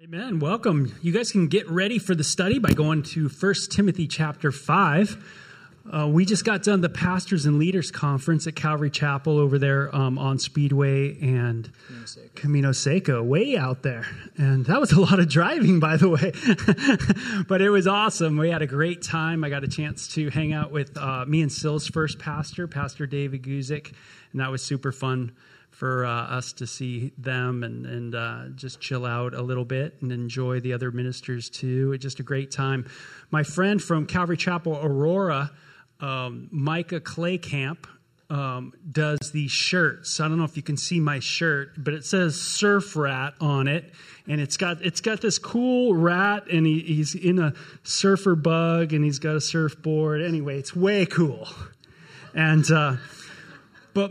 Amen. Welcome. You guys can get ready for the study by going to 1 Timothy chapter 5. We just got done the Pastors and Leaders Conference at Calvary Chapel over there on Speedway and Camino Seco, way out there. And that was a lot of driving, by the way. But it was awesome. We had a great time. I got a chance to hang out with me and Syl's first pastor, Pastor David Guzik, and that was super fun for us to see them and just chill out a little bit and enjoy the other ministers too. It's just a great time. My friend from Calvary Chapel, Aurora, Micah Claycamp, does these shirts. I don't know if you can see my shirt, but it says Surf Rat on it. And it's got this cool rat, and he's in a surfer bug, and he's got a surfboard. Anyway, it's way cool. And but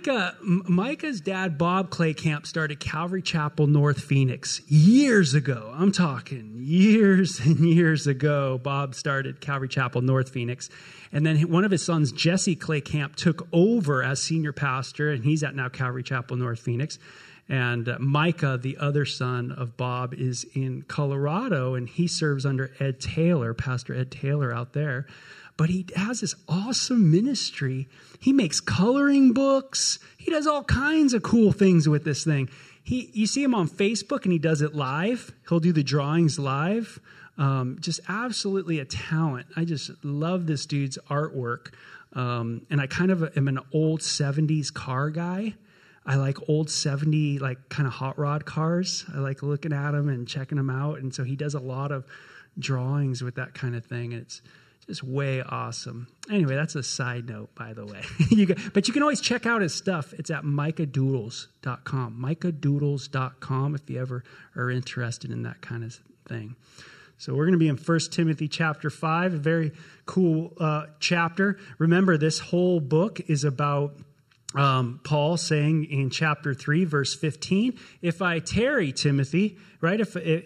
Micah's dad, Bob Claycamp, started Calvary Chapel, North Phoenix years ago. I'm talking years and years ago. Bob started Calvary Chapel, North Phoenix. And then one of his sons, Jesse Claycamp, took over as senior pastor, and he's at now Calvary Chapel, North Phoenix. And Micah, the other son of Bob, is in Colorado, and he serves under Ed Taylor, Pastor Ed Taylor out there. But he has this awesome ministry. He makes coloring books. He does all kinds of cool things with this thing. You see him on Facebook, and he does it live. He'll do the drawings live. Just absolutely a talent. I just love this dude's artwork. And I kind of am an old 70s car guy. I like old 70, like kind of hot rod cars. I like looking at them and checking them out. And so he does a lot of drawings with that kind of thing. And it's just way awesome. Anyway, that's a side note, by the way. But you can always check out his stuff. It's at micahdoodles.com. micahdoodles.com if you ever are interested in that kind of thing. So we're going to be in 1 Timothy chapter 5, a very cool chapter. Remember, this whole book is about Paul saying in chapter 3, verse 15, if I tarry, Timothy, right?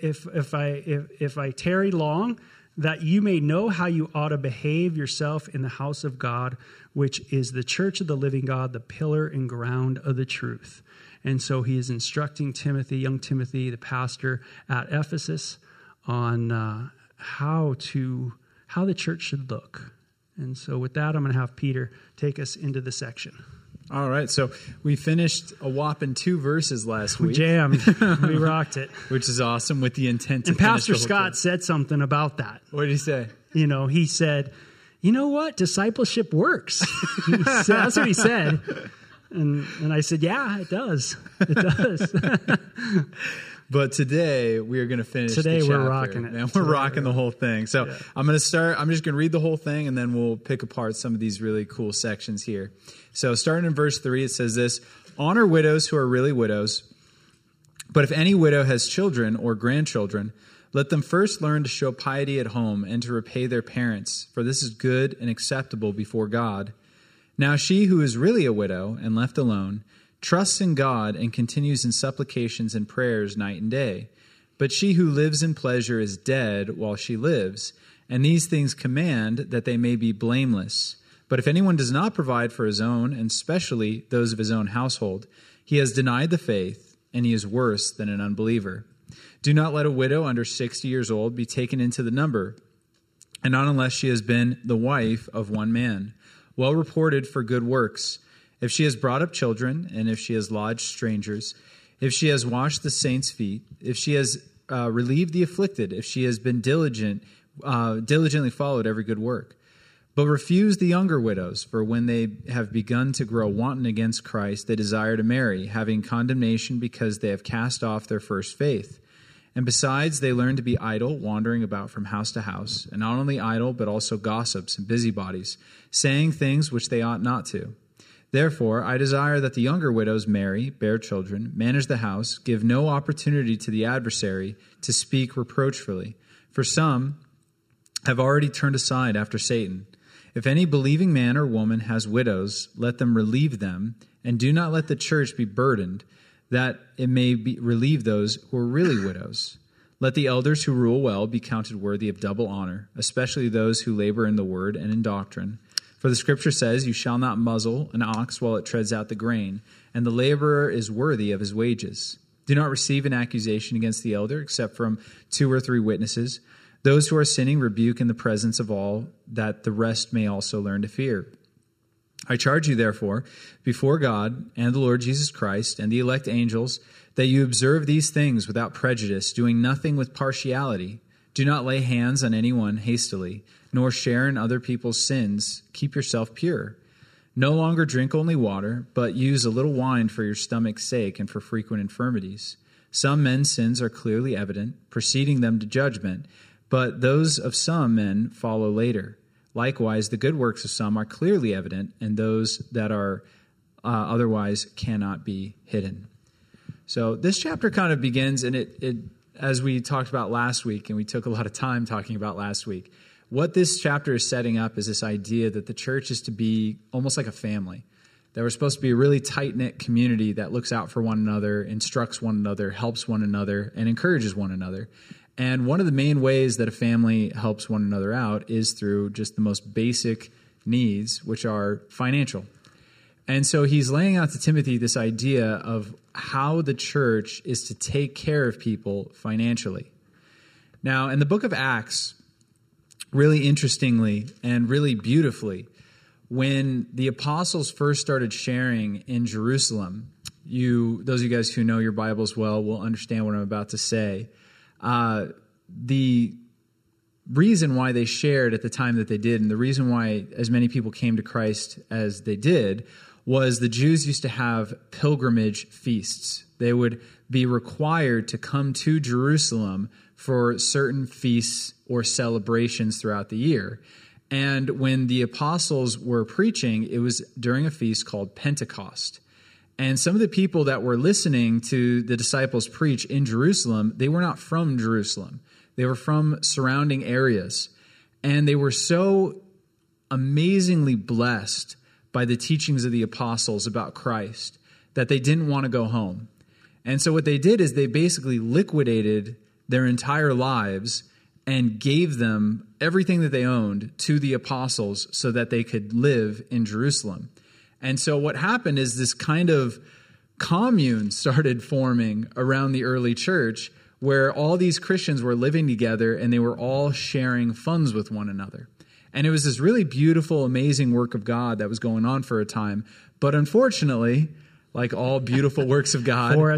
If I tarry long, that you may know how you ought to behave yourself in the house of God, which is the church of the living God, the pillar and ground of the truth. And so he is instructing Timothy, young Timothy, the pastor at Ephesus, on how the church should look. And so with that, I'm going to have Peter take us into the section. All right, so we finished a whopping 2 verses last week. We jammed. We rocked it. Which is awesome, with the intent to And Pastor Scott said something about that. What did he say? He said, you know what? Discipleship works. That's what he said. And I said, yeah, it does. It does. But today, we are going to finish the chapter. We're rocking it. Man, we're rocking the whole thing. So yeah. I'm just going to read the whole thing, and then we'll pick apart some of these really cool sections here. So starting in verse 3, it says this: honor widows who are really widows. But if any widow has children or grandchildren, let them first learn to show piety at home and to repay their parents, for this is good and acceptable before God. Now she who is really a widow and left alone trusts in God and continues in supplications and prayers night and day. But she who lives in pleasure is dead while she lives, and these things command that they may be blameless. But if anyone does not provide for his own, and especially those of his own household, he has denied the faith, and he is worse than an unbeliever. Do not let a widow under 60 years old be taken into the number, and not unless she has been the wife of one man, well reported for good works. If she has brought up children, and if she has lodged strangers, if she has washed the saints' feet, if she has relieved the afflicted, if she has been diligently followed every good work. But refuse the younger widows, for when they have begun to grow wanton against Christ, they desire to marry, having condemnation because they have cast off their first faith. And besides, they learn to be idle, wandering about from house to house, and not only idle, but also gossips and busybodies, saying things which they ought not to. Therefore, I desire that the younger widows marry, bear children, manage the house, give no opportunity to the adversary to speak reproachfully. For some have already turned aside after Satan. If any believing man or woman has widows, let them relieve them, and do not let the church be burdened, that it may relieve those who are really widows. Let the elders who rule well be counted worthy of double honor, especially those who labor in the word and in doctrine. For the scripture says, you shall not muzzle an ox while it treads out the grain, and the laborer is worthy of his wages. Do not receive an accusation against the elder except from 2 or 3 witnesses. Those who are sinning rebuke in the presence of all, that the rest may also learn to fear. I charge you, therefore, before God and the Lord Jesus Christ and the elect angels, that you observe these things without prejudice, doing nothing with partiality. Do not lay hands on anyone hastily, nor share in other people's sins. Keep yourself pure. No longer drink only water, but use a little wine for your stomach's sake and for frequent infirmities. Some men's sins are clearly evident, preceding them to judgment, but those of some men follow later. Likewise, the good works of some are clearly evident, and those that are otherwise cannot be hidden. So this chapter kind of begins, and it as we talked about last week, and we took a lot of time talking about last week, what this chapter is setting up is this idea that the church is to be almost like a family, that we're supposed to be a really tight-knit community that looks out for one another, instructs one another, helps one another, and encourages one another. And one of the main ways that a family helps one another out is through just the most basic needs, which are financial. And so he's laying out to Timothy this idea of how the church is to take care of people financially. Now, in the book of Acts, really interestingly and really beautifully, when the apostles first started sharing in Jerusalem, those of you guys who know your Bibles well will understand what I'm about to say. The reason why they shared at the time that they did, and the reason why as many people came to Christ as they did, was the Jews used to have pilgrimage feasts. They would be required to come to Jerusalem for certain feasts or celebrations throughout the year. And when the apostles were preaching, it was during a feast called Pentecost. And some of the people that were listening to the disciples preach in Jerusalem, they were not from Jerusalem. They were from surrounding areas. And they were so amazingly blessed by the teachings of the apostles about Christ that they didn't want to go home. And so what they did is they basically liquidated their entire lives and gave them everything that they owned to the apostles so that they could live in Jerusalem. And so what happened is this kind of commune started forming around the early church where all these Christians were living together and they were all sharing funds with one another. And it was this really beautiful, amazing work of God that was going on for a time. But unfortunately, like all beautiful works of God, for a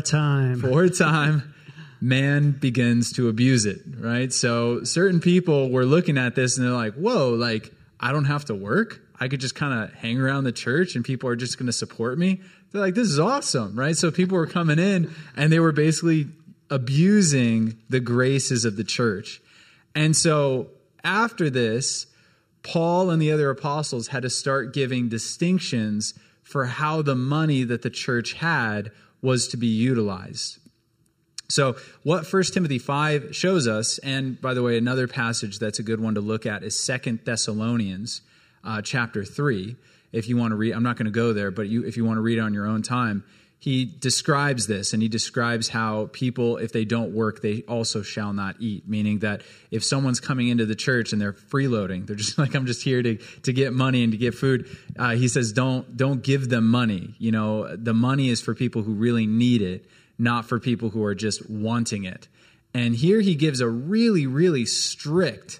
time, man begins to abuse it, right? So certain people were looking at this and they're like, whoa, like I don't have to work. I could just kind of hang around the church and people are just going to support me. They're like, this is awesome, right? So people were coming in and they were basically abusing the graces of the church. And so after this, Paul and the other apostles had to start giving distinctions for how the money that the church had was to be utilized. So what 1 Timothy 5 shows us, and by the way, another passage that's a good one to look at is 2 Thessalonians chapter 3. If you want to read, I'm not going to go there, but if you want to read it on your own time, he describes this, and he describes how people, if they don't work, they also shall not eat, meaning that if someone's coming into the church and they're freeloading, they're just like, I'm just here to get money and to get food. He says, don't give them money. You know, the money is for people who really need it, not for people who are just wanting it. And here he gives a really, really strict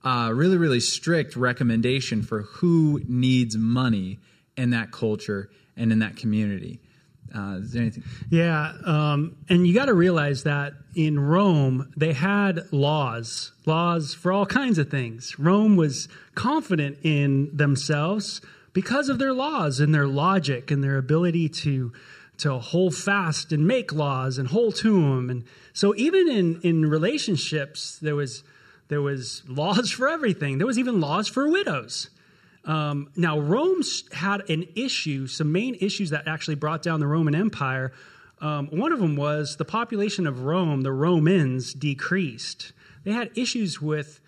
recommendation for who needs money in that culture and in that community. Is there anything? Yeah, and you got to realize that in Rome, they had laws for all kinds of things. Rome was confident in themselves because of their laws and their logic and their ability to hold fast and make laws and hold to them. And so even in relationships, there was laws for everything. There was even laws for widows. Now, Rome had some main issues that actually brought down the Roman Empire. One of them was the population of Rome, the Romans, decreased. They had issues with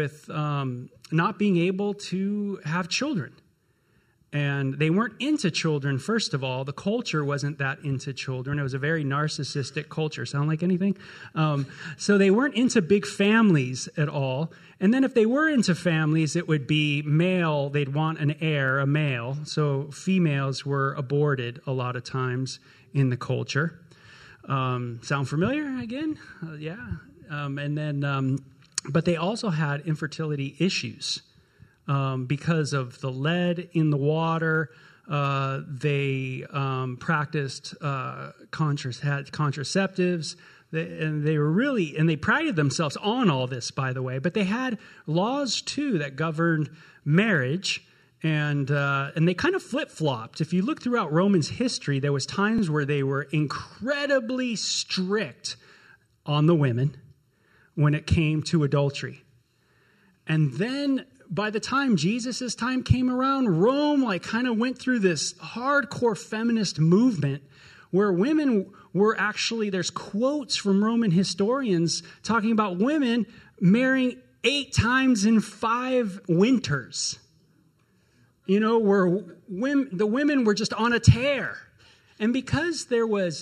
not being able to have children. And they weren't into children, first of all. The culture wasn't that into children. It was a very narcissistic culture. Sound like anything? So they weren't into big families at all. And then if they were into families, it would be male. They'd want an heir, a male. So females were aborted a lot of times in the culture. Sound familiar again? Yeah. But they also had infertility issues because of the lead in the water. They practiced had contraceptives. They prided themselves on all this, by the way. But they had laws too that governed marriage. And they kind of flip-flopped. If you look throughout Romans history, there was times where they were incredibly strict on the women when it came to adultery. And then by the time Jesus' time came around, Rome kind of went through this hardcore feminist movement where women were actually, there's quotes from Roman historians talking about women marrying 8 times in 5 winters. Where the women were just on a tear. And because there was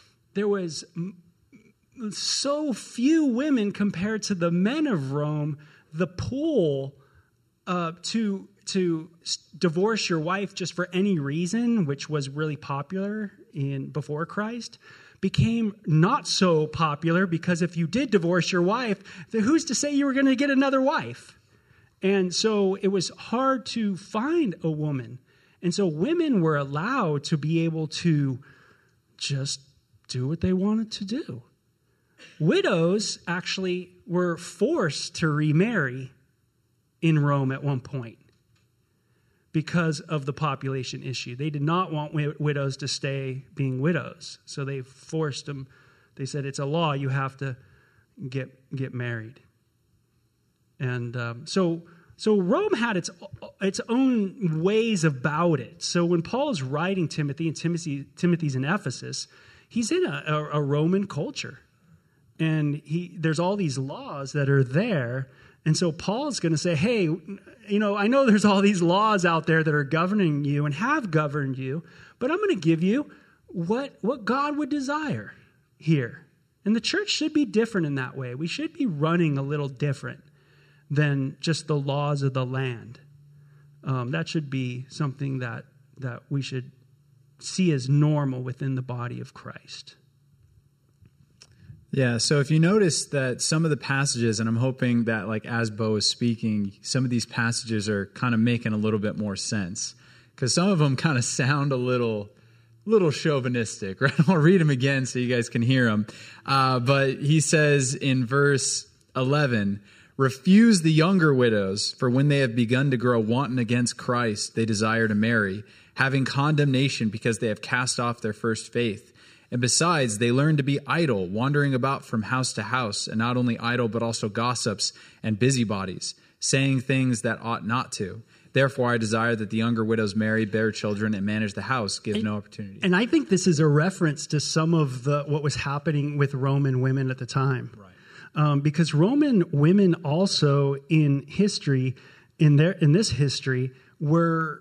so few women compared to the men of Rome, the pull to divorce your wife just for any reason, which was really popular before Christ, became not so popular, because if you did divorce your wife, then who's to say you were going to get another wife? And so it was hard to find a woman. And so women were allowed to be able to just do what they wanted to do. Widows actually were forced to remarry in Rome at one point because of the population issue. They did not want widows to stay being widows. So they forced them. They said, it's a law, you have to get married. And so Rome had its own ways about it. So when Paul is writing Timothy, and Timothy's in Ephesus, he's in a Roman culture. And there's all these laws that are there. And so Paul's going to say, hey, I know there's all these laws out there that are governing you and have governed you, but I'm going to give you what God would desire here. And the church should be different in that way. We should be running a little different than just the laws of the land. That should be something that we should see as normal within the body of Christ. Yeah, so if you notice that some of the passages, and I'm hoping that as Bo is speaking, some of these passages are kind of making a little bit more sense, because some of them kind of sound a little chauvinistic, right? I'll read them again so you guys can hear them. But he says in verse 11, refuse the younger widows, for when they have begun to grow wanton against Christ, they desire to marry, having condemnation because they have cast off their first faith. And besides, they learn to be idle, wandering about from house to house, and not only idle, but also gossips and busybodies, saying things that ought not to. Therefore, I desire that the younger widows marry, bear children, and manage the house, give no opportunity. And I think this is a reference to some of what was happening with Roman women at the time. Right. Because Roman women also in history, in this history, were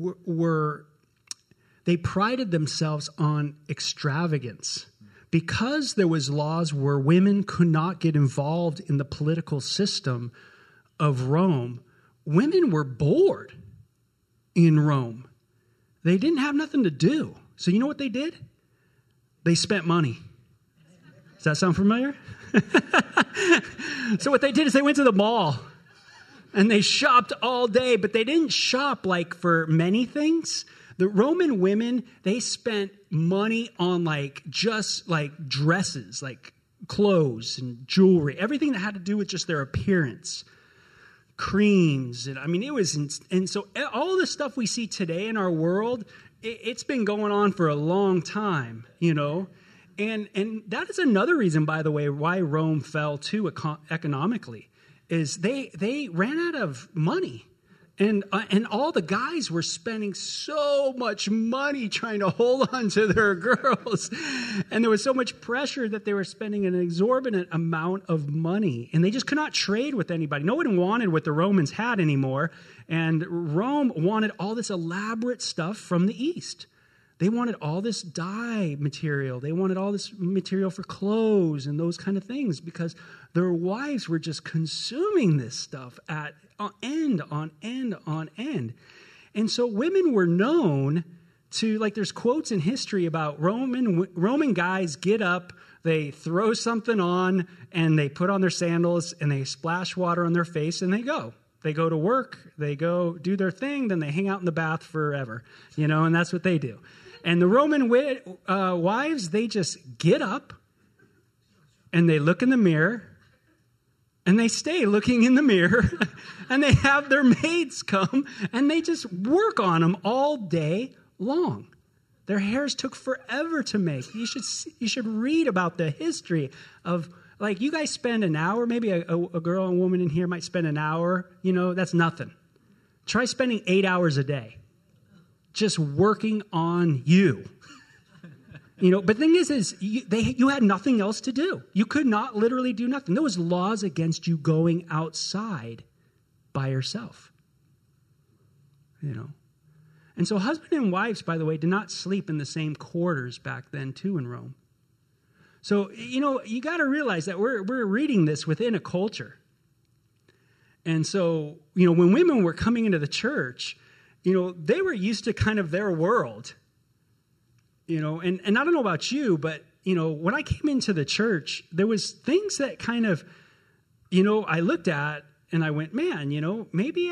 they prided themselves on extravagance. Because there was laws where women could not get involved in the political system of Rome, women were bored in Rome. They didn't have nothing to do. So you know what they did? They spent money. Does that sound familiar? So what they did is they went to the mall and they shopped all day, but they didn't shop for many things. The Roman women, they spent money on just dresses, clothes and jewelry, everything that had to do with just their appearance, creams. And and so all the stuff we see today in our world, it's been going on for a long time, And that is another reason, by the way, why Rome fell too economically, is they ran out of money. And all the guys were spending so much money trying to hold on to their girls. And there was so much pressure that they were spending an exorbitant amount of money. And they just could not trade with anybody. No one wanted what the Romans had anymore. And Rome wanted all this elaborate stuff from the East. They wanted all this dye material. They wanted all this material for clothes and those kind of things, because their wives were just consuming this stuff end on end on end. And so women were known to, like, there's quotes in history about Roman guys get up, they throw something on, and they put on their sandals, and they splash water on their face, and they go. They go to work, they go do their thing, then they hang out in the bath forever, and that's what they do. And the Roman wives, they just get up, and they look in the mirror, and they stay looking in the mirror, and they have their maids come, and they just work on them all day long. Their hairs took forever to make. You should read about the history of, like, you guys spend an hour, maybe a girl and woman in here might spend an hour, that's nothing. Try spending 8 hours a day just working on you. But the thing is you had nothing else to do. You could not literally do nothing. There was laws against you going outside by yourself. And so husband and wives, by the way, did not sleep in the same quarters back then, too, in Rome. So, you got to realize that we're reading this within a culture. And so, when women were coming into the church, they were used to kind of their world. And I don't know about you, but, when I came into the church, there was things that kind of, I looked at and I went, man, maybe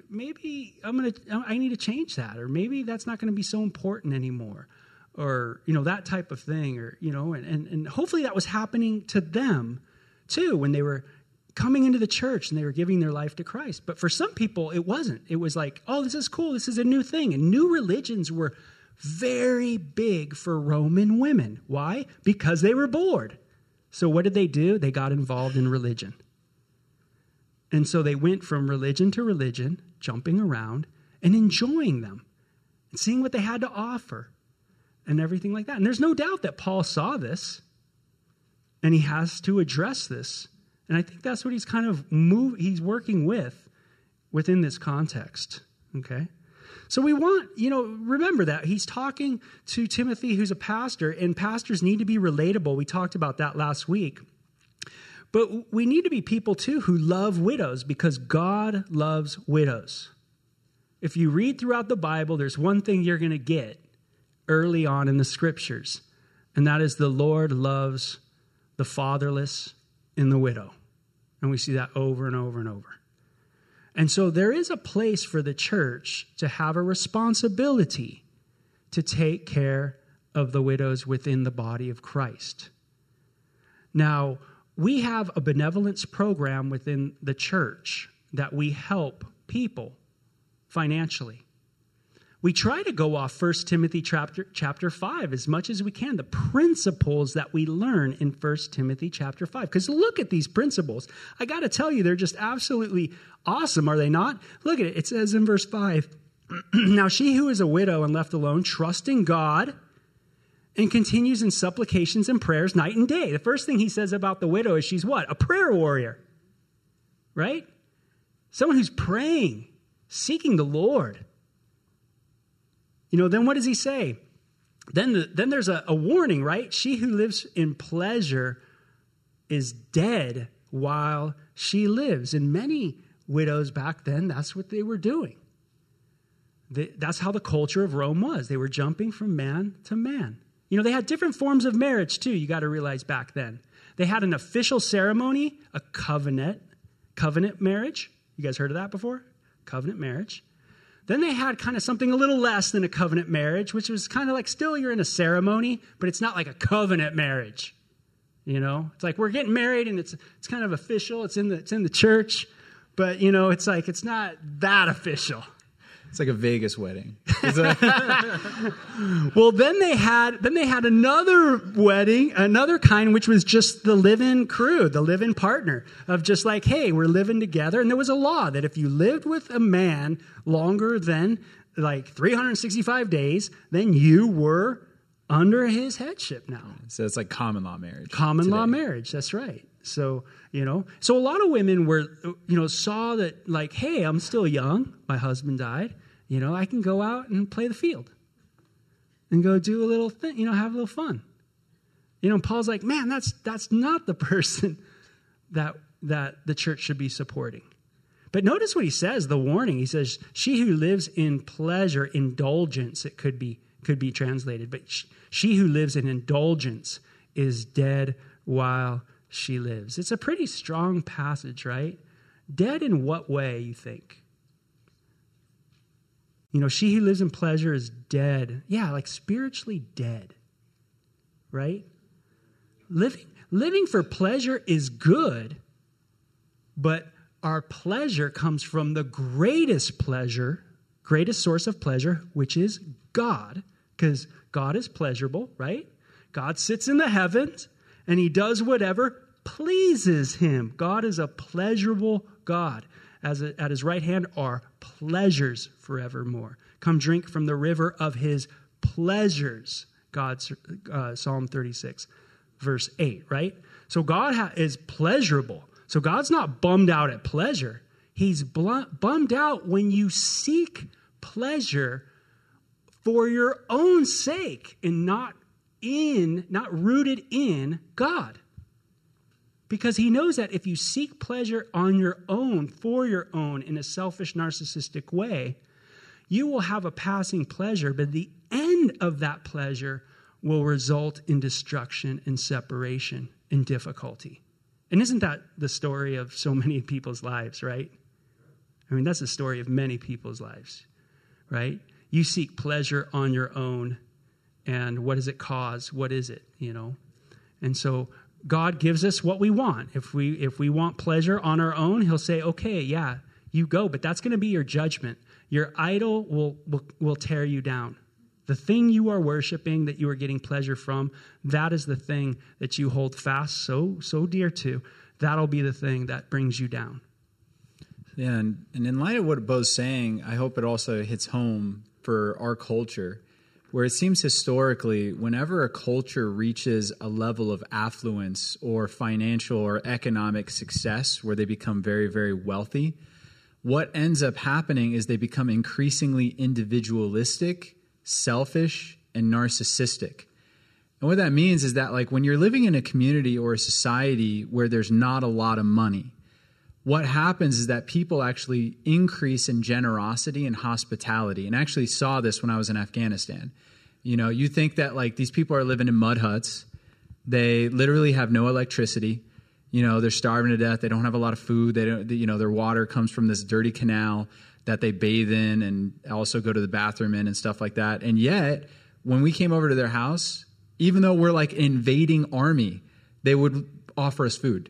I need to change that, or maybe that's not going to be so important anymore, or, that type of thing, or, and hopefully that was happening to them too when they were coming into the church and they were giving their life to Christ. But for some people, it wasn't. It was like, oh, this is cool. This is a new thing. And new religions were very big for Roman women. Why? Because they were bored. So what did they do? They got involved in religion. And so they went from religion to religion, jumping around and enjoying them and seeing what they had to offer and everything like that. And there's no doubt that Paul saw this and he has to address this. And I think that's what he's kind of he's working within this context. Okay? So we want, remember that he's talking to Timothy, who's a pastor, and pastors need to be relatable. We talked about that last week. But we need to be people, too, who love widows because God loves widows. If you read throughout the Bible, there's one thing you're going to get early on in the scriptures, and that is the Lord loves the fatherless and the widow. And we see that over and over and over. And so there is a place for the church to have a responsibility to take care of the widows within the body of Christ. Now, we have a benevolence program within the church that we help people financially. We try to go off 1 Timothy chapter 5 as much as we can, the principles that we learn in 1 Timothy chapter 5. Because look at these principles. I got to tell you, they're just absolutely awesome, are they not? Look at it. It says in verse 5, now she who is a widow and left alone, trusting God, and continues in supplications and prayers night and day. The first thing he says about the widow is she's what? A prayer warrior, right? Someone who's praying, seeking the Lord. Then what does he say? Then there's a warning, right? She who lives in pleasure is dead while she lives. And many widows back then, that's what they were doing. That's how the culture of Rome was. They were jumping from man to man. They had different forms of marriage, too, you got to realize back then. They had an official ceremony, a covenant marriage. You guys heard of that before? Covenant marriage. Then they had kind of something a little less than a covenant marriage, which was kind of like still you're in a ceremony, but it's not like a covenant marriage. It's like we're getting married and it's kind of official. It's in the church, but it's like it's not that official. It's like a Vegas wedding. Well, then they had another wedding, another kind, which was just the live-in crew, the live-in partner of just like, hey, we're living together. And there was a law that if you lived with a man longer than like 365 days, then you were under his headship now. So it's like common law marriage. Common law marriage. That's right. So, so a lot of women were, saw that like, hey, I'm still young. My husband died. I can go out and play the field and go do a little thing, have a little fun. Paul's like, man, that's not the person that the church should be supporting. But notice what he says, the warning. He says, she who lives in pleasure, indulgence, it could be could be translated. But she who lives in indulgence is dead while she lives. It's a pretty strong passage, right? Dead in what way, you think? She who lives in pleasure is dead. Yeah, like spiritually dead, right? Living for pleasure is good, but our pleasure comes from the greatest source of pleasure, which is God, because God is pleasurable, right? God sits in the heavens, and he does whatever pleases him. God is a pleasurable God. At his right hand are pleasures forevermore. Come drink from the river of his pleasures. Psalm 36, verse 8, right? So God is pleasurable. So God's not bummed out at pleasure. He's bummed out when you seek pleasure for your own sake and not rooted in God. Because he knows that if you seek pleasure on your own, for your own, in a selfish, narcissistic way, you will have a passing pleasure, but the end of that pleasure will result in destruction and separation and difficulty. And isn't that the story of so many people's lives, right? I mean, that's the story of many people's lives, right? You seek pleasure on your own, and what does it cause? What is it, And so God gives us what we want. If we want pleasure on our own, he'll say, okay, yeah, you go, but that's going to be your judgment. Your idol will tear you down. The thing you are worshiping, that you are getting pleasure from, that is the thing that you hold fast so dear to. That'll be the thing that brings you down. Yeah, and in light of what Bo's saying, I hope it also hits home for our culture, where it seems historically, whenever a culture reaches a level of affluence or financial or economic success where they become very, very wealthy, what ends up happening is they become increasingly individualistic, selfish, and narcissistic. And what that means is that, like, when you're living in a community or a society where there's not a lot of money, what happens is that people actually increase in generosity and hospitality. And I actually saw this when I was in Afghanistan. You think that, like, these people are living in mud huts. They literally have no electricity. They're starving to death. They don't have a lot of food. Their water comes from this dirty canal that they bathe in and also go to the bathroom in and stuff like that. And yet, when we came over to their house, even though we're like an invading army, they would offer us food.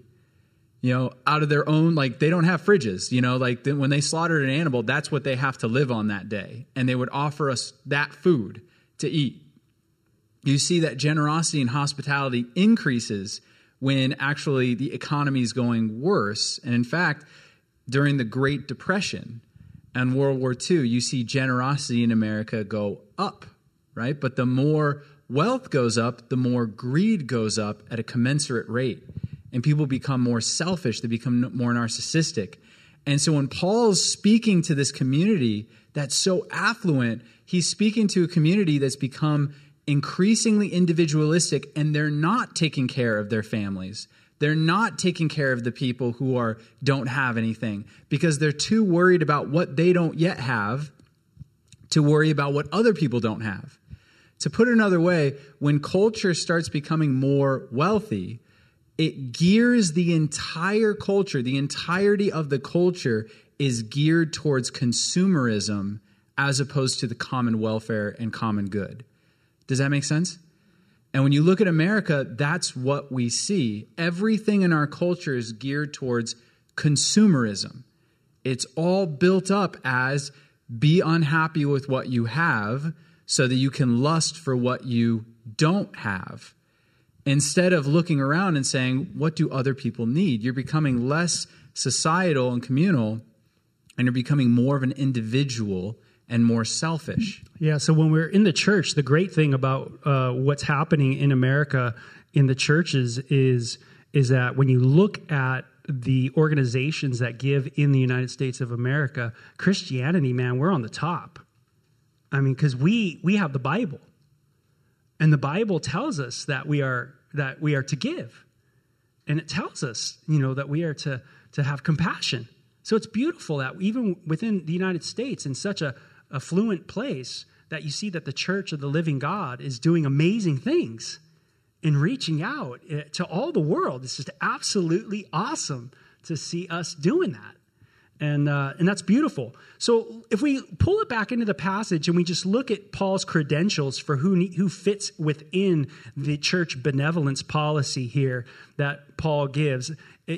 Out of their own, like, they don't have fridges, when they slaughtered an animal, that's what they have to live on that day. And they would offer us that food to eat. You see that generosity and hospitality increases when actually the economy is going worse. And in fact, during the Great Depression and World War II, you see generosity in America go up, right? But the more wealth goes up, the more greed goes up at a commensurate rate. And people become more selfish. They become more narcissistic. And so when Paul's speaking to this community that's so affluent, he's speaking to a community that's become increasingly individualistic, and they're not taking care of their families. They're not taking care of the people who don't have anything because they're too worried about what they don't yet have to worry about what other people don't have. To put it another way, when culture starts becoming more wealthy, it gears the entire culture, the entirety of the culture is geared towards consumerism as opposed to the common welfare and common good. Does that make sense? And when you look at America, that's what we see. Everything in our culture is geared towards consumerism. It's all built up as be unhappy with what you have so that you can lust for what you don't have. Instead of looking around and saying, what do other people need? You're becoming less societal and communal, and you're becoming more of an individual and more selfish. Yeah, so when we're in the church, the great thing about what's happening in America in the churches is that when you look at the organizations that give in the United States of America, Christianity, man, we're on the top. I mean, because we have the Bible. And the Bible tells us that we are to give. And it tells us, that we are to have compassion. So it's beautiful that even within the United States, in such a affluent place, that you see that the Church of the Living God is doing amazing things in reaching out to all the world. It's just absolutely awesome to see us doing that. And that's beautiful. So if we pull it back into the passage and we just look at Paul's credentials for who fits within the church benevolence policy here that Paul gives,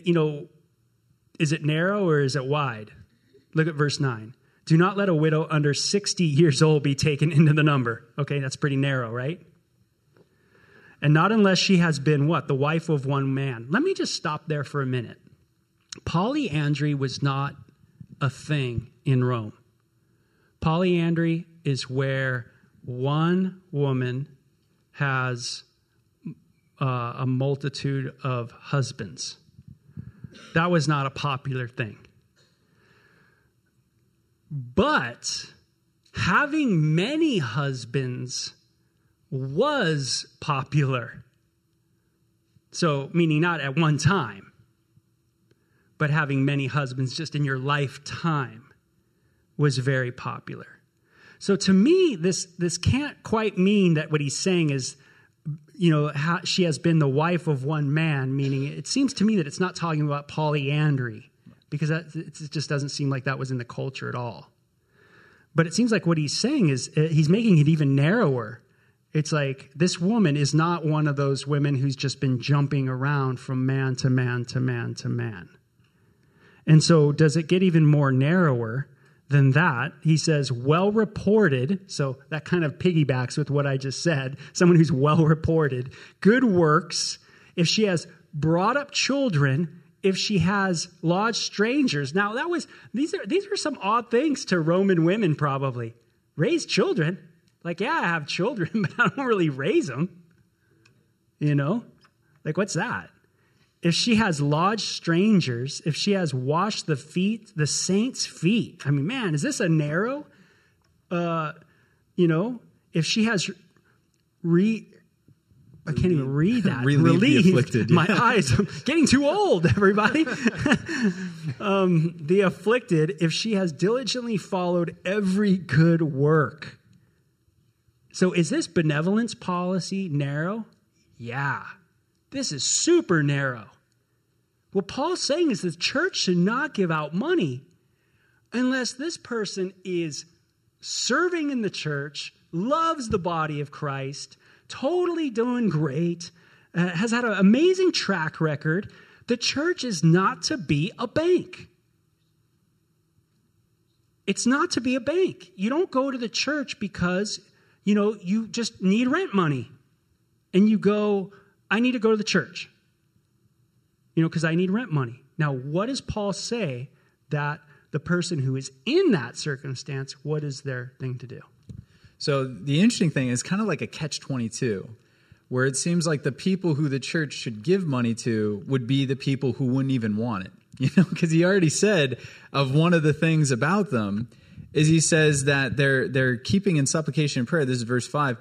is it narrow or is it wide? Look at verse 9. Do not let a widow under 60 years old be taken into the number. Okay, that's pretty narrow, right? And not unless she has been what? The wife of one man. Let me just stop there for a minute. Polyandry was not a thing in Rome. Polyandry is where one woman has a multitude of husbands. That was not a popular thing. But having many husbands was popular. So, meaning not at one time, but having many husbands just in your lifetime was very popular. So to me, this can't quite mean that what he's saying is, she has been the wife of one man, meaning it seems to me that it's not talking about polyandry, because it just doesn't seem like that was in the culture at all. But it seems like what he's saying is he's making it even narrower. It's like this woman is not one of those women who's just been jumping around from man to man to man to man. And so does it get even more narrower than that? He says, well reported. So that kind of piggybacks with what I just said. Someone who's well reported. Good works. If she has brought up children, if she has lodged strangers. Now these are some odd things to Roman women probably. Raise children. Like, yeah, I have children, but I don't really raise them. Like, what's that? If she has lodged strangers, if she has washed the saints' feet. I mean, man, is this a narrow? If she has I can't even read that. Relieve the afflicted. My eyes, I'm getting too old, everybody. The afflicted, if she has diligently followed every good work. So is this benevolence policy narrow? Yeah. This is super narrow. What Paul's saying is the church should not give out money unless this person is serving in the church, loves the body of Christ, totally doing great, has had an amazing track record. The church is not to be a bank. It's not to be a bank. You don't go to the church because, you just need rent money. And you go, I need to go to the church, because I need rent money. Now, what does Paul say that the person who is in that circumstance, what is their thing to do? So the interesting thing is kind of like a catch-22, where it seems like the people who the church should give money to would be the people who wouldn't even want it. Because he already said of one of the things about them is he says that they're keeping in supplication and prayer. This is verse 5.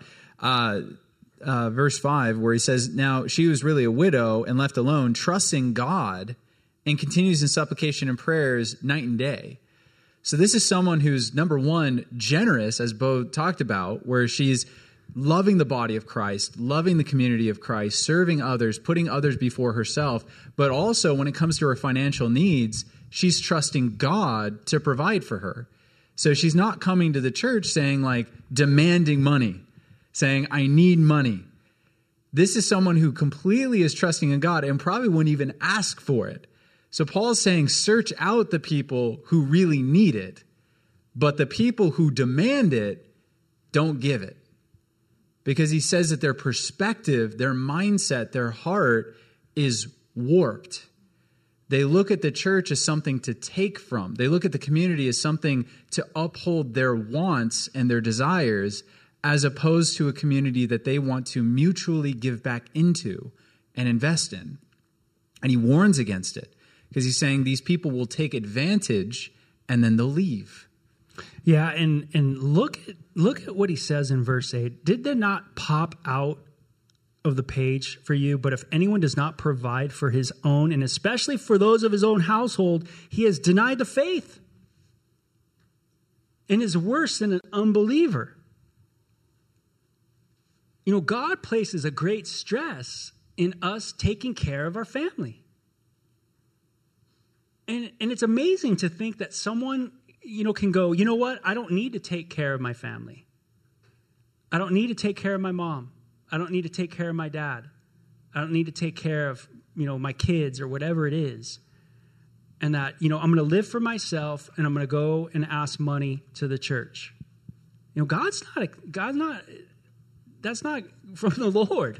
Verse 5, where he says, now she was really a widow and left alone, trusting God, and continues in supplication and prayers night and day. So this is someone who's, number one, generous, as Bo talked about, where she's loving the body of Christ, loving the community of Christ, serving others, putting others before herself. But also, when it comes to her financial needs, she's trusting God to provide for her. So she's not coming to the church saying, demanding money, saying, I need money. This is someone who completely is trusting in God and probably wouldn't even ask for it. So Paul's saying, search out the people who really need it, but the people who demand it, don't give it. Because he says that their perspective, their mindset, their heart is warped. They look at the church as something to take from. They look at the community as something to uphold their wants and their desires, as opposed to a community that they want to mutually give back into and invest in. And he warns against it because he's saying these people will take advantage and then they'll leave. Yeah, and look at what he says in verse 8. Did that not pop out of the page for you? But if anyone does not provide for his own, and especially for those of his own household, he has denied the faith and is worse than an unbeliever. God places a great stress in us taking care of our family. And it's amazing to think that someone, can go, you know what? I don't need to take care of my family. I don't need to take care of my mom. I don't need to take care of my dad. I don't need to take care of, my kids or whatever it is. And that, I'm going to live for myself and I'm going to go and ask money to the church. That's not from the Lord.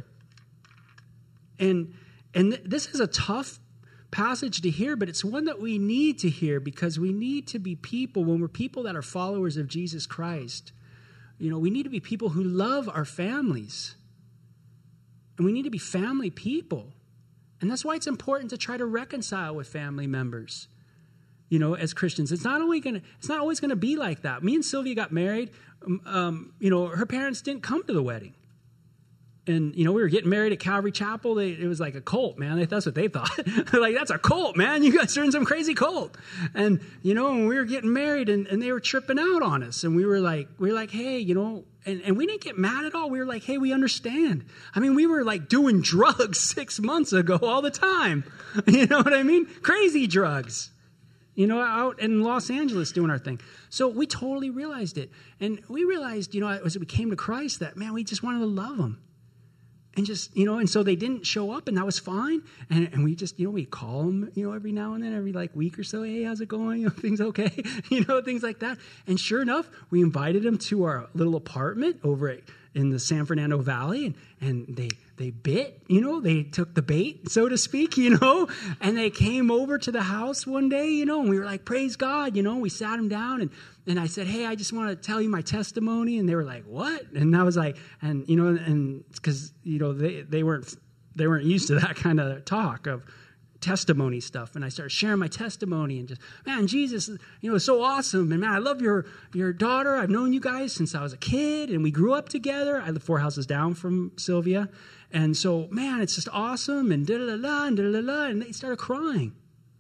And this is a tough passage to hear, but it's one that we need to hear because we need to be people, when we're people that are followers of Jesus Christ, we need to be people who love our families. And we need to be family people. And that's why it's important to try to reconcile with family members, as Christians. It's not always going to be like that. Me and Sylvia got married. Her parents didn't come to the wedding. And, we were getting married at Calvary Chapel. It was like a cult, man. That's what they thought. Like, that's a cult, man. You guys are in some crazy cult. And, when we were getting married and they were tripping out on us. And we were like, hey, and we didn't get mad at all. We were like, hey, we understand. I mean, we were like doing drugs 6 months ago all the time. You know what I mean? Crazy drugs. Out in Los Angeles doing our thing. So we totally realized it. And we realized, as we came to Christ that, man, we just wanted to love them. And just, and so they didn't show up, and that was fine. And we just, we call them, every now and then, every week or so. Hey, how's it going? Things okay? Things like that. And sure enough, we invited them to our little apartment over in the San Fernando Valley, and they bit, they took the bait, so to speak, and they came over to the house one day, and we were like, praise God, we sat them down, and I said, hey, I just want to tell you my testimony, and they were like, what? And I was like, and because, they weren't used to that kind of talk of testimony stuff. And I started sharing my testimony and just, man, Jesus, is so awesome. And man, I love your daughter. I've known you guys since I was a kid and we grew up together. I live 4 houses down from Sylvia. And so, man, it's just awesome. And da-da-da-da, and da-da-da-da. And they started crying,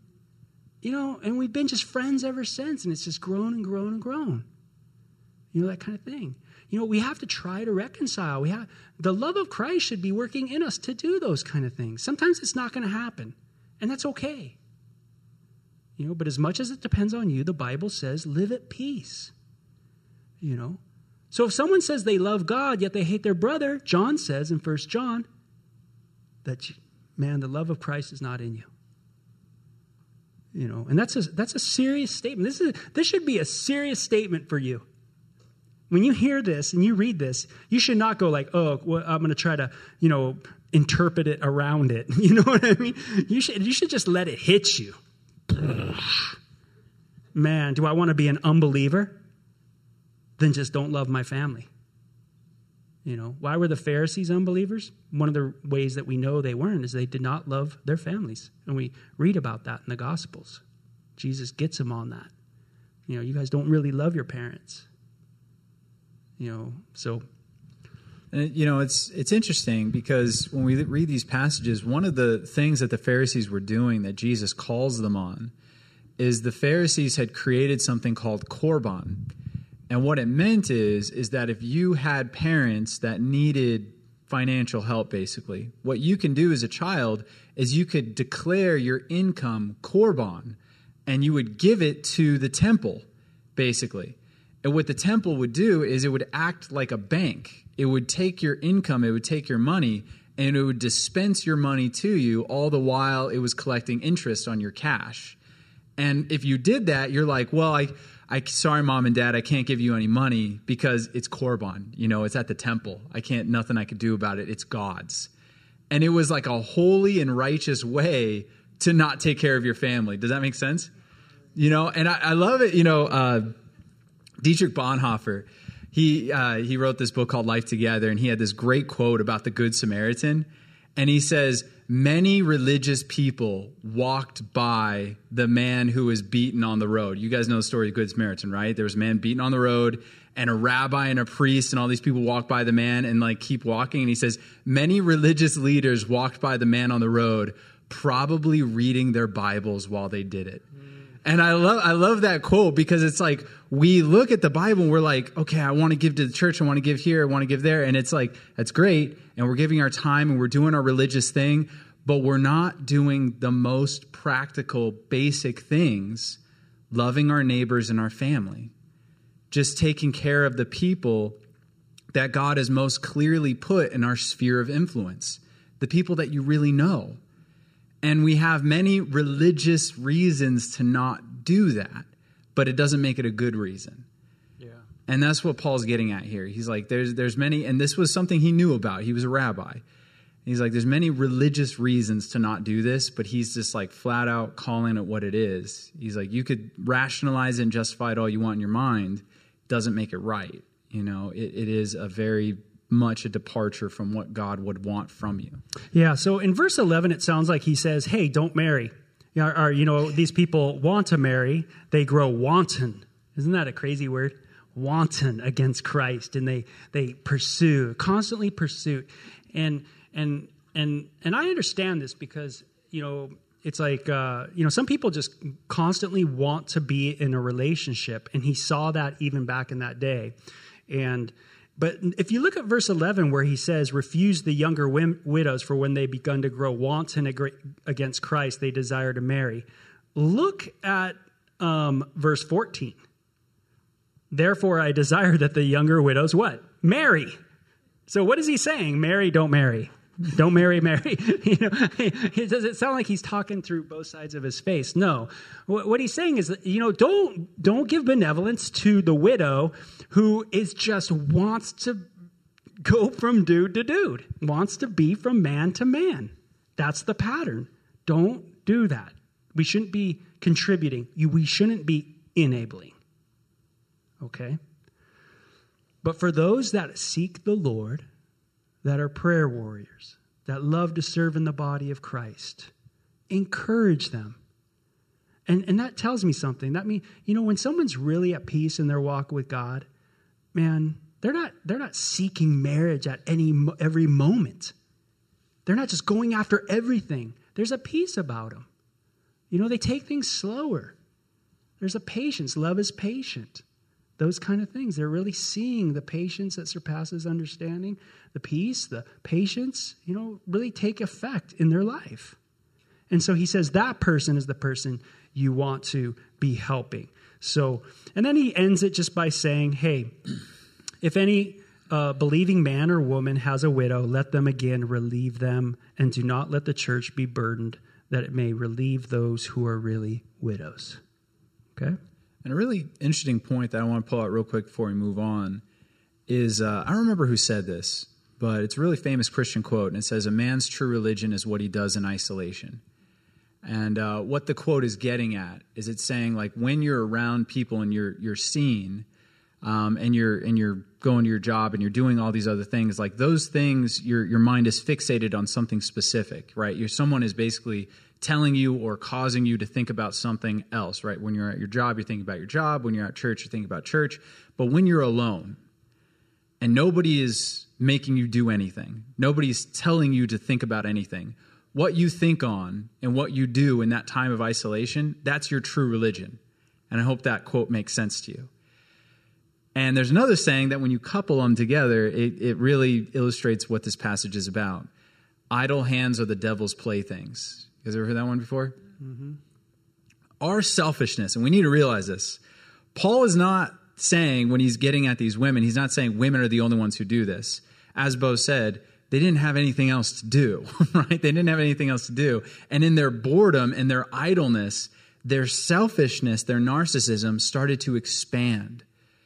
and we've been just friends ever since. And it's just grown and grown and grown, that kind of thing. We have to try to reconcile. The love of Christ should be working in us to do those kind of things. Sometimes it's not going to happen. And that's okay. But as much as it depends on you, the Bible says, live at peace. So if someone says they love God, yet they hate their brother, John says in 1 John, that, man, the love of Christ is not in you. And that's a serious statement. This should be a serious statement for you. When you hear this and you read this, you should not go like, oh, well, I'm going to try to, interpret it around it. You know what I mean? You should just let it hit you. Man, do I want to be an unbeliever? Then just don't love my family. Why were the Pharisees unbelievers? One of the ways that we know they weren't is they did not love their families. And we read about that in the Gospels. Jesus gets them on that. You guys don't really love your parents. So... And, it's interesting because when we read these passages, one of the things that the Pharisees were doing that Jesus calls them on is the Pharisees had created something called korban. And what it meant is that if you had parents that needed financial help, basically, what you can do as a child is you could declare your income korban and you would give it to the temple, basically. And what the temple would do is it would act like a bank. It would take your income, it would take your money, and it would dispense your money to you, all the while it was collecting interest on your cash. And if you did that, you're like, well, I sorry, Mom and Dad, I can't give you any money because it's korban. It's at the temple. Nothing I could do about it. It's God's. And it was like a holy and righteous way to not take care of your family. Does that make sense? And I love it, Dietrich Bonhoeffer, he wrote this book called Life Together, and he had this great quote about the Good Samaritan. And he says, many religious people walked by the man who was beaten on the road. You guys know the story of the Good Samaritan, right? There was a man beaten on the road, and a rabbi and a priest and all these people walked by the man and keep walking. And he says, many religious leaders walked by the man on the road, probably reading their Bibles while they did it. And I love that quote, because it's like, we look at the Bible and we're like, okay, I want to give to the church. I want to give here. I want to give there. And it's like, that's great. And we're giving our time and we're doing our religious thing, but we're not doing the most practical, basic things, loving our neighbors and our family, just taking care of the people that God has most clearly put in our sphere of influence, the people that you really know. And we have many religious reasons to not do that, but it doesn't make it a good reason. Yeah. And that's what Paul's getting at here. He's like, there's many, and this was something he knew about. He was a rabbi. He's like, there's many religious reasons to not do this, but he's just like flat out calling it what it is. He's like, you could rationalize and justify it all you want in your mind. Doesn't make it right. You know, it is a very much a departure from what God would want from you. Yeah, so in verse 11, it sounds like he says, hey, don't marry. Or, you know, these people want to marry, they grow wanton. Isn't that a crazy word? Wanton against Christ, and they pursue, constantly pursue. And I understand this because, you know, it's like, you know, some people just constantly want to be in a relationship, and he saw that even back in that day. But if you look at verse 11 where he says, refuse the younger widows, for when they begun to grow wanton against Christ, they desire to marry. Look at verse 14. Therefore, I desire that the younger widows, what? Marry. So what is he saying? Marry, don't marry. Don't marry, marry. You know, does it sound like he's talking through both sides of his face? No. What he's saying is that, you know, don't give benevolence to the widow who is just wants to go from dude to dude, wants to be from man to man. That's the pattern. Don't do that. We shouldn't be contributing. We shouldn't be enabling. Okay? But for those that seek the Lord, that are prayer warriors, that love to serve in the body of Christ, encourage them. And that tells me something. That means, you know, when someone's really at peace in their walk with God, man, they're not seeking marriage at every moment. They're not just going after everything. There's a peace about them. You know, they take things slower. There's a patience. Love is patient. Those kind of things. They're really seeing the patience that surpasses understanding, the peace, the patience, you know, really take effect in their life. And so he says that person is the person you want to be helping. So, and then he ends it just by saying, hey, if any believing man or woman has a widow, let them again relieve them, and do not let the church be burdened, that it may relieve those who are really widows. Okay? And a really interesting point that I want to pull out real quick before we move on is, I don't remember who said this, but it's a really famous Christian quote, and it says, a man's true religion is what he does in isolation. And what the quote is getting at is it's saying, like, when you're around people and you're seen, and you're going to your job and you're doing all these other things, like those things, your mind is fixated on something specific, right? Someone is basically telling you or causing you to think about something else, right? When you're at your job, you're thinking about your job. When you're at church, you're thinking about church. But when you're alone and nobody is making you do anything, nobody's telling you to think about anything, what you think on and what you do in that time of isolation, that's your true religion. And I hope that quote makes sense to you. And there's another saying that when you couple them together, it really illustrates what this passage is about. Idle hands are the devil's playthings. You guys ever heard that one before? Mm-hmm. Our selfishness, and we need to realize this. Paul is not saying, when he's getting at these women, he's not saying women are the only ones who do this. As Bo said, they didn't have anything else to do, right? They didn't have anything else to do. And in their boredom and their idleness, their selfishness, their narcissism started to expand.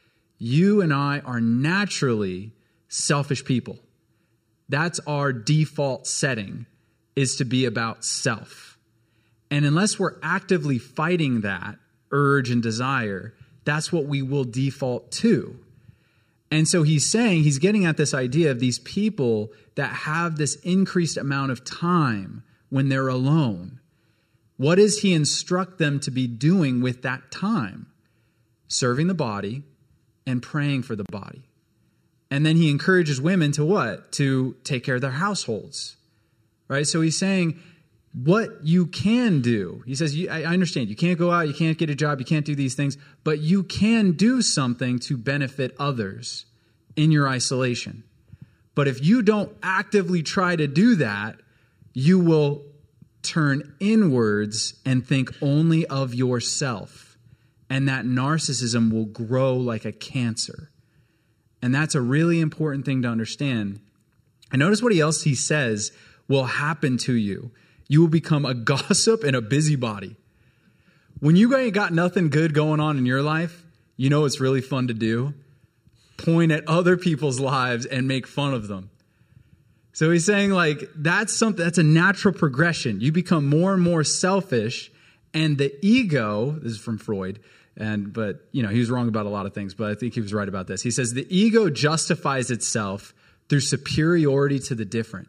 You and I are naturally selfish people. That's our default setting, is to be about self. And unless we're actively fighting that urge and desire, that's what we will default to. And so he's saying, he's getting at this idea of these people that have this increased amount of time when they're alone. What does he instruct them to be doing with that time? Serving the body and praying for the body. And then he encourages women to what? To take care of their households. Right? So he's saying, what you can do. He says, I understand you can't go out, you can't get a job, you can't do these things, but you can do something to benefit others in your isolation. But if you don't actively try to do that, you will turn inwards and think only of yourself. And that narcissism will grow like a cancer. And that's a really important thing to understand. And notice what else he says will happen to you. You will become a gossip and a busybody. When you ain't got nothing good going on in your life, you know it's really fun to do? Point at other people's lives and make fun of them. So he's saying like that's a natural progression. You become more and more selfish, and the ego, this is from Freud, but he was wrong about a lot of things, but I think he was right about this. He says the ego justifies itself through superiority to the different.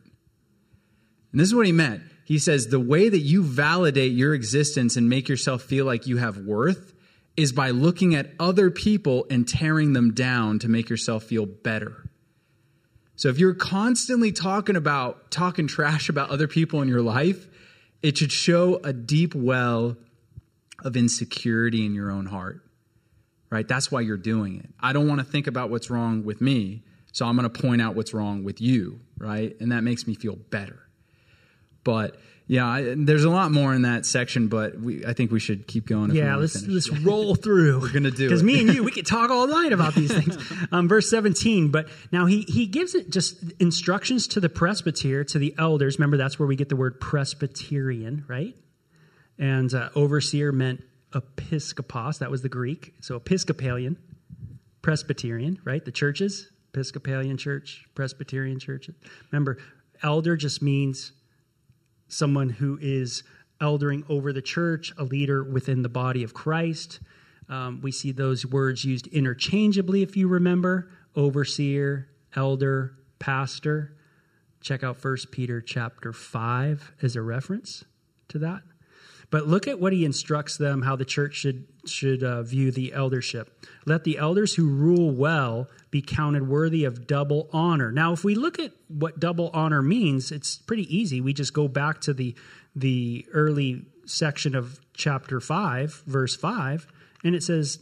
And this is what he meant. He says the way that you validate your existence and make yourself feel like you have worth is by looking at other people and tearing them down to make yourself feel better. So if you're constantly talking trash about other people in your life, it should show a deep well of insecurity in your own heart, right? That's why you're doing it. I don't want to think about what's wrong with me, so I'm going to point out what's wrong with you, right? And that makes me feel better. But yeah, there's a lot more in that section, but I think we should keep going. Yeah, let's roll through. We're going to do it. Because me and you, we could talk all night about these things. Verse 17, but now he gives it just instructions to the presbyter, to the elders. Remember, that's where we get the word Presbyterian, right? And overseer meant episkopos. That was the Greek. So Episcopalian, Presbyterian, right? The churches, Episcopalian church, Presbyterian church. Remember, elder just means someone who is eldering over the church, a leader within the body of Christ. We see those words used interchangeably, if you remember. Overseer, elder, pastor. Check out 1 Peter chapter 5 as a reference to that. But look at what he instructs them, how the church should view the eldership. Let the elders who rule well be counted worthy of double honor. Now, if we look at what double honor means, it's pretty easy. We just go back to the early section of chapter 5, verse 5, and it says,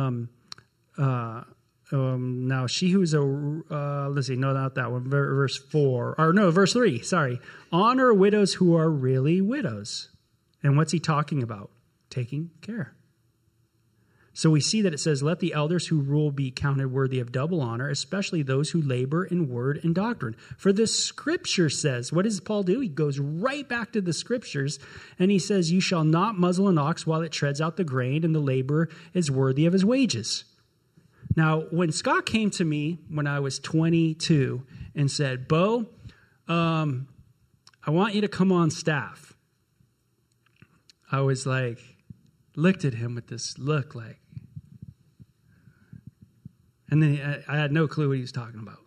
now she who is let's see, no, not that one, verse 4, or no, verse 3, sorry. Honor widows who are really widows. And what's he talking about? Taking care. So we see that it says, let the elders who rule be counted worthy of double honor, especially those who labor in word and doctrine. For the scripture says, what does Paul do? He goes right back to the scriptures, and he says, you shall not muzzle an ox while it treads out the grain, and the laborer is worthy of his wages. Now, when Scott came to me when I was 22 and said, Bo, I want you to come on staff, I was like, looked at him with this look like, and then I had no clue what he was talking about.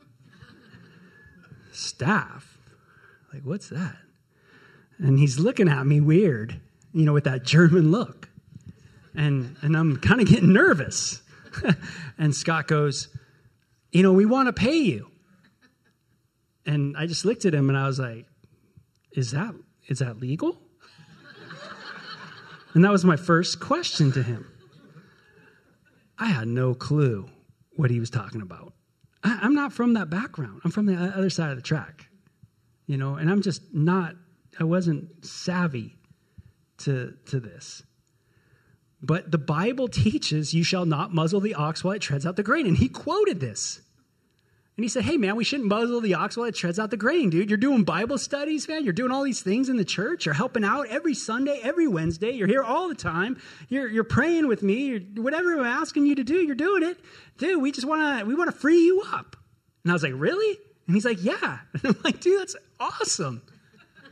Staff? Like, what's that? And he's looking at me weird, with that German look. And I'm kind of getting nervous. And Scott goes, we want to pay you. And I just looked at him and I was like, is that legal? And that was my first question to him. I had no clue what he was talking about. I'm not from that background. I'm from the other side of the track, and I'm just I wasn't savvy to this. But the Bible teaches you shall not muzzle the ox while it treads out the grain. And he quoted this. And he said, hey, man, we shouldn't muzzle the ox while it treads out the grain, dude. You're doing Bible studies, man. You're doing all these things in the church. You're helping out every Sunday, every Wednesday. You're here all the time. You're praying with me. Whatever I'm asking you to do, you're doing it. Dude, we want to free you up. And I was like, really? And he's like, yeah. And I'm like, dude, that's awesome.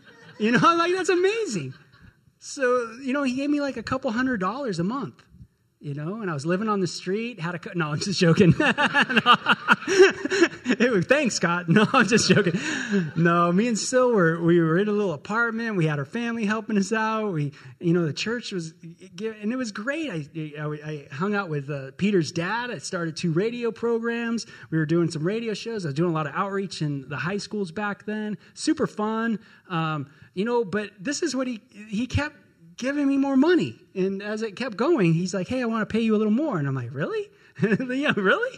I'm like, that's amazing. So, he gave me like a couple $100 a month. And I was living on the street, no, I'm just joking. Thanks, Scott. No, I'm just joking. No, me and Sil we were in a little apartment. We had our family helping us out. The church was, and it was great. I hung out with Peter's dad. I started 2 radio programs. We were doing some radio shows. I was doing a lot of outreach in the high schools back then. Super fun. But this is what he kept giving me more money. And as it kept going, he's like, hey, I want to pay you a little more. And I'm like, really? Yeah, really?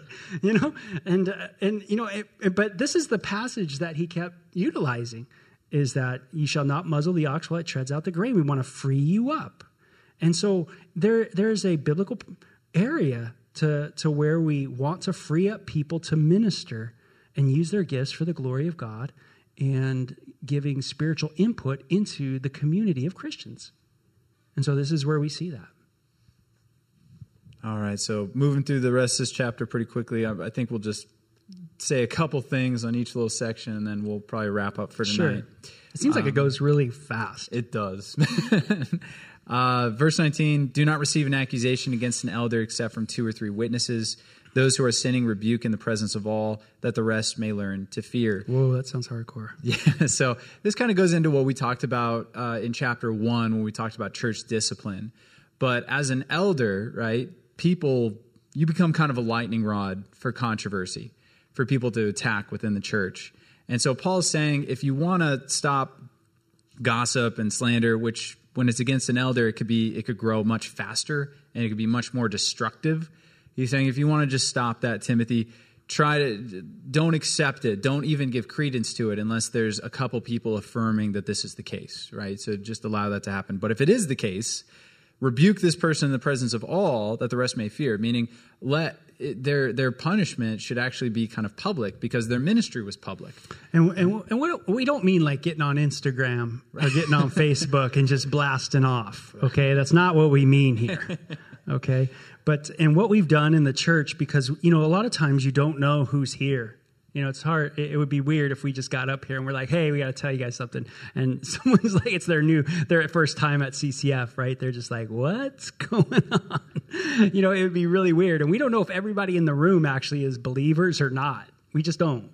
But this is the passage that he kept utilizing, is that you shall not muzzle the ox while it treads out the grain. We want to free you up. And so there's a biblical area to where we want to free up people to minister and use their gifts for the glory of God and giving spiritual input into the community of Christians. And so this is where we see that. All right, so moving through the rest of this chapter pretty quickly, I think we'll just say a couple things on each little section, and then we'll probably wrap up for tonight. Sure. It seems like it goes really fast. It does. Verse 19, do not receive an accusation against an elder except from 2 or 3 witnesses. Those who are sinning rebuke in the presence of all, that the rest may learn to fear. Whoa, that sounds hardcore. Yeah, so this kind of goes into what we talked about in chapter 1 when we talked about church discipline. But as an elder, right, you become kind of a lightning rod for controversy, for people to attack within the church. And so Paul's saying, if you want to stop gossip and slander, which when it's against an elder, it could grow much faster and it could be much more destructive. He's saying, if you want to just stop that, Timothy, don't accept it. Don't even give credence to it unless there's a couple people affirming that this is the case, right? So just allow that to happen. But if it is the case, rebuke this person in the presence of all, that the rest may fear, meaning their punishment should actually be kind of public because their ministry was public. And we don't mean like getting on Instagram or getting on Facebook and just blasting off, okay? That's not what we mean here, okay? And what we've done in the church, because, a lot of times you don't know who's here. It's hard. It would be weird if we just got up here and we're like, hey, we got to tell you guys something. And someone's like, it's their first time at CCF, right? They're just like, what's going on? It would be really weird. And we don't know if everybody in the room actually is believers or not. We just don't.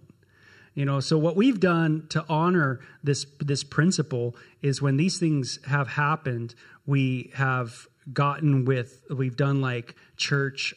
So what we've done to honor this principle is when these things have happened, we have we've done like church,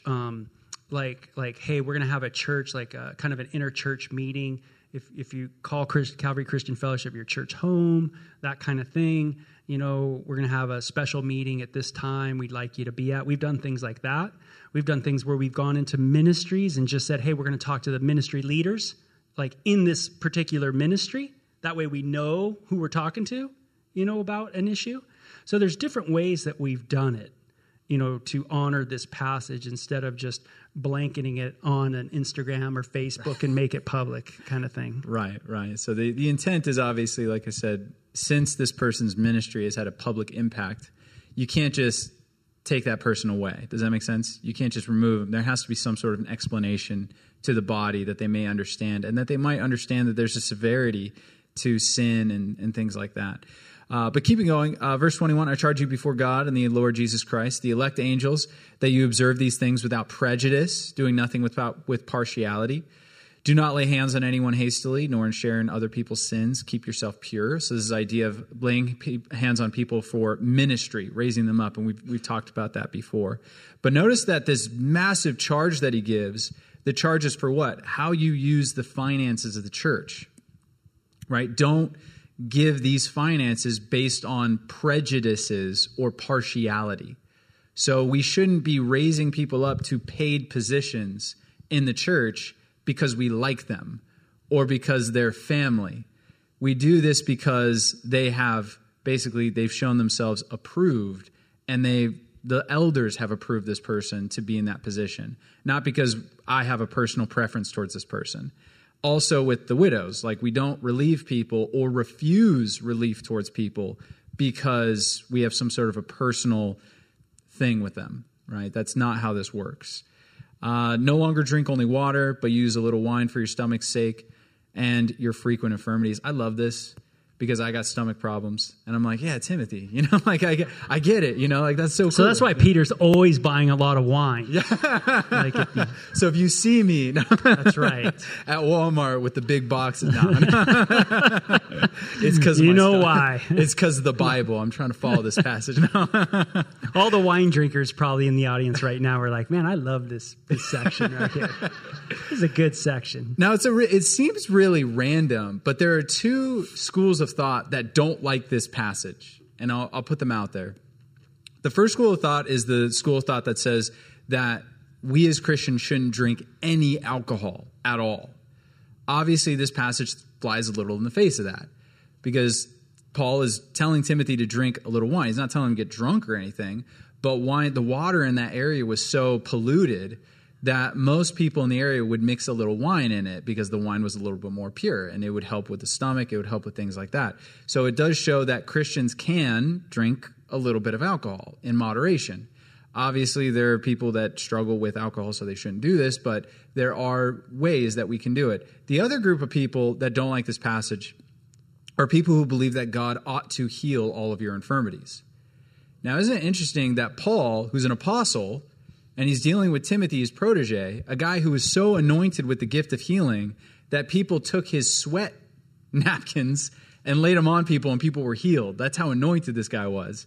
like, hey, we're going to have a church, like a kind of an inter-church meeting. If you call Calvary Christian Fellowship your church home, that kind of thing, we're going to have a special meeting at this time we'd like you to be at. We've done things like that. We've done things where we've gone into ministries and just said, hey, we're going to talk to the ministry leaders, like in this particular ministry. That way we know who we're talking to, about an issue. So there's different ways that we've done it, to honor this passage instead of just blanketing it on an Instagram or Facebook and make it public kind of thing. Right. So the intent is obviously, like I said, since this person's ministry has had a public impact, you can't just take that person away. Does that make sense? You can't just remove them. There has to be some sort of an explanation to the body that they may understand, and that they might understand that there's a severity to sin and things like that. But keeping going, verse 21, I charge you before God and the Lord Jesus Christ, the elect angels, that you observe these things without prejudice, doing nothing with partiality. Do not lay hands on anyone hastily, nor share in other people's sins. Keep yourself pure. So this is the idea of laying hands on people for ministry, raising them up, and we've talked about that before. But notice that this massive charge that he gives, the charge is for what? How you use the finances of the church, right? Don't give these finances based on prejudices or partiality. So we shouldn't be raising people up to paid positions in the church because we like them or because they're family. We do this because they've shown themselves approved, and the elders have approved this person to be in that position, not because I have a personal preference towards this person. Also with the widows, like we don't relieve people or refuse relief towards people because we have some sort of a personal thing with them, right? That's not how this works. No longer drink only water, but use a little wine for your stomach's sake and your frequent infirmities. I love this because I got stomach problems. And I'm like, yeah, Timothy, like I get it, like that's so cool. So that's why Peter's always buying a lot of wine. Yeah. So if you see me, that's right, at Walmart with the big boxes, it's because why? It's because of the Bible. I'm trying to follow this passage. All the wine drinkers probably in the audience right now are like, man, I love this section right here. This is a good section. Now it seems really random, but there are two schools of thought that don't like this passage, and I'll put them out there. The first school of thought is the school of thought that says that we as Christians shouldn't drink any alcohol at all. Obviously, this passage flies a little in the face of that, because Paul is telling Timothy to drink a little wine. He's not telling him to get drunk or anything, but the water in that area was so polluted that most people in the area would mix a little wine in it because the wine was a little bit more pure, and it would help with the stomach. It would help with things like that. So it does show that Christians can drink a little bit of alcohol in moderation. Obviously, there are people that struggle with alcohol, so they shouldn't do this, but there are ways that we can do it. The other group of people that don't like this passage are people who believe that God ought to heal all of your infirmities. Now, isn't it interesting that Paul, who's an apostle, and he's dealing with Timothy, his protege, a guy who was so anointed with the gift of healing that people took his sweat napkins and laid them on people, and people were healed. That's how anointed this guy was.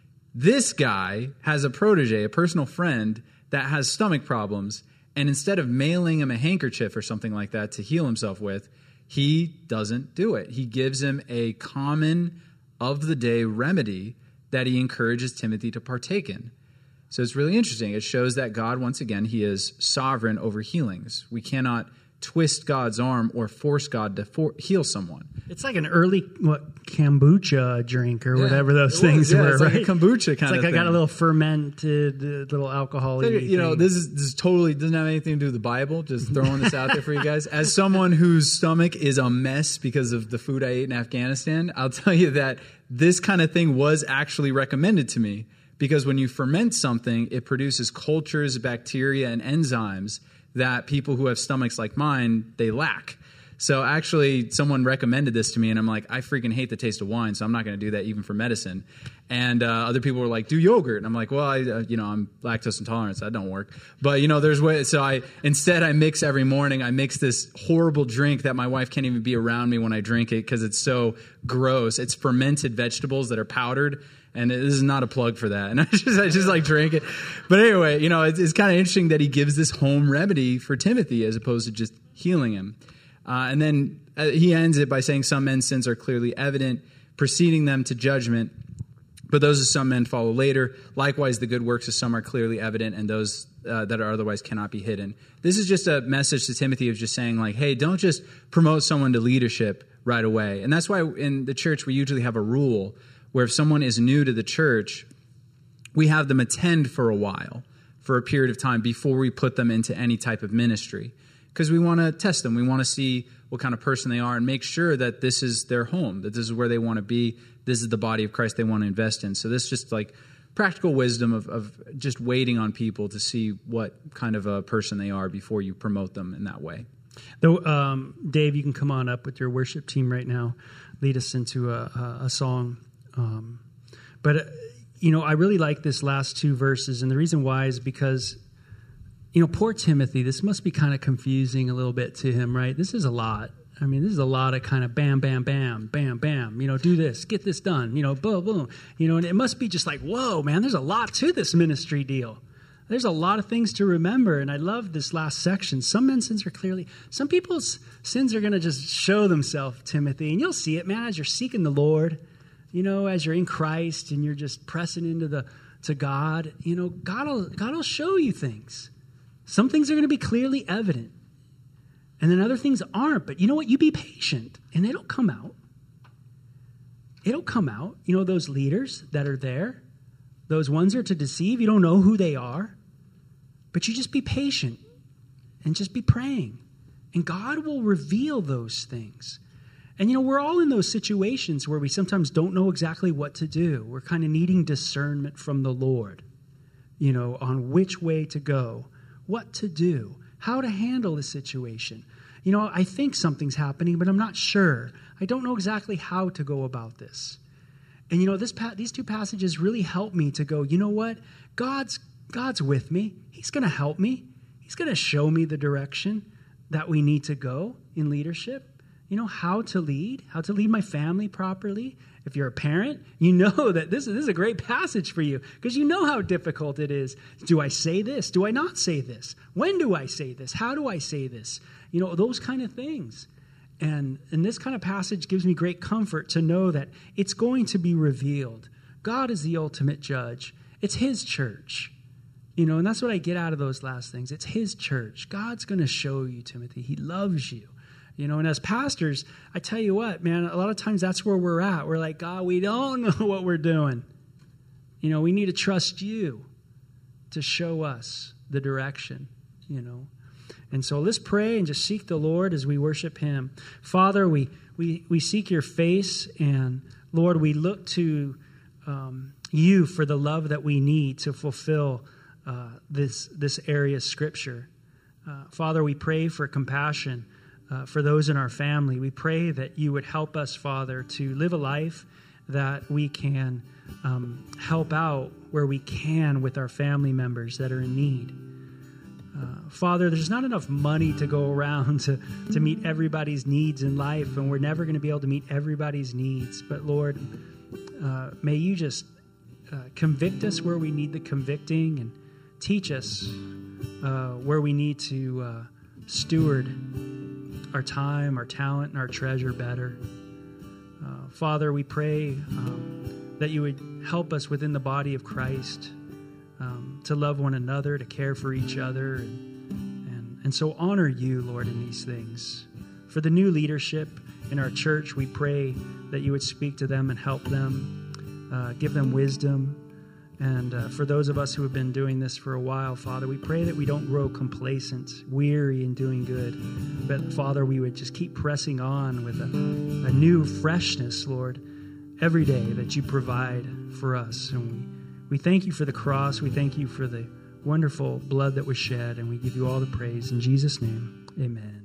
This guy has a protege, a personal friend, that has stomach problems, and instead of mailing him a handkerchief or something like that to heal himself with, he doesn't do it. He gives him a common of-the-day remedy that he encourages Timothy to partake in. So it's really interesting. It shows that God, once again, he is sovereign over healings. We cannot twist God's arm or force God to heal someone. It's like an early kombucha drink or whatever those things were, it's right? Like a kombucha kind of thing. I got a little fermented, little alcohol. This is totally doesn't have anything to do with the Bible. Just throwing this out there for you guys. As someone whose stomach is a mess because of the food I ate in Afghanistan, I'll tell you that this kind of thing was actually recommended to me. Because when you ferment something, it produces cultures, bacteria, and enzymes that people who have stomachs like mine, they lack. So actually, someone recommended this to me, and I'm like, I freaking hate the taste of wine, so I'm not going to do that even for medicine. And other people were like, do yogurt. And I'm like, well, I'm lactose intolerant, so that don't work. But, there's ways. So I mix every morning. I mix this horrible drink that my wife can't even be around me when I drink it because it's so gross. It's fermented vegetables that are powdered. And this is not a plug for that. And I just like drink it. But anyway, it's kind of interesting that he gives this home remedy for Timothy as opposed to just healing him. And then he ends it by saying some men's sins are clearly evident, preceding them to judgment. But those of some men follow later. Likewise, the good works of some are clearly evident, and those that are otherwise cannot be hidden. This is just a message to Timothy of just saying, like, hey, don't just promote someone to leadership right away. And that's why in the church we usually have a rule where if someone is new to the church, we have them attend for a while, for a period of time before we put them into any type of ministry. Because we want to test them. We want to see what kind of person they are and make sure that this is their home, that this is where they want to be. This is the body of Christ they want to invest in. So this is just like practical wisdom of just waiting on people to see what kind of a person they are before you promote them in that way. Though, Dave, you can come on up with your worship team right now. Lead us into a song. But I really like this last two verses, and the reason why is because, poor Timothy, this must be kind of confusing a little bit to him, right? This is a lot. I mean, this is a lot of kind of bam, bam, bam, bam, bam, do this, get this done, boom, boom, and it must be just like, whoa, man, there's a lot to this ministry deal. There's a lot of things to remember, and I love this last section. Some men's sins are some people's sins are going to just show themselves, Timothy, and you'll see it, man, as you're seeking the Lord. As you're in Christ and you're just pressing into to God, God will show you things. Some things are going to be clearly evident. And then other things aren't. But you know what? You be patient and it'll come out. It'll come out. Those leaders that are there, those ones are to deceive. You don't know who they are. But you just be patient and just be praying. And God will reveal those things. And, we're all in those situations where we sometimes don't know exactly what to do. We're kind of needing discernment from the Lord, on which way to go, what to do, how to handle the situation. I think something's happening, but I'm not sure. I don't know exactly how to go about this. And these two passages really help me to go, you know what? God's with me. He's going to help me. He's going to show me the direction that we need to go in leadership. How to lead my family properly. If you're a parent, you know that this is a great passage for you because you know how difficult it is. Do I say this? Do I not say this? When do I say this? How do I say this? Those kind of things. And this kind of passage gives me great comfort to know that it's going to be revealed. God is the ultimate judge. It's his church. And that's what I get out of those last things. It's his church. God's going to show you, Timothy. He loves you. And as pastors, I tell you what, man, a lot of times that's where we're at. We're like, God, we don't know what we're doing. We need to trust you to show us the direction, And so let's pray and just seek the Lord as we worship him. Father, we seek your face, and Lord, we look to you for the love that we need to fulfill this area of Scripture. Father, we pray for compassion for those in our family. We pray that you would help us, Father, to live a life that we can help out where we can with our family members that are in need. Father, there's not enough money to go around to meet everybody's needs in life, and we're never going to be able to meet everybody's needs. But Lord, may you just convict us where we need the convicting and teach us where we need to steward our time, our talent, and our treasure better. Father, we pray that you would help us within the body of Christ to love one another, to care for each other, and so honor you, Lord, in these things. For the new leadership in our church, we pray that you would speak to them and help them, give them wisdom. And for those of us who have been doing this for a while, Father, we pray that we don't grow complacent, weary in doing good. But, Father, we would just keep pressing on with a new freshness, Lord, every day that you provide for us. And we thank you for the cross. We thank you for the wonderful blood that was shed. And we give you all the praise. In Jesus' name, amen.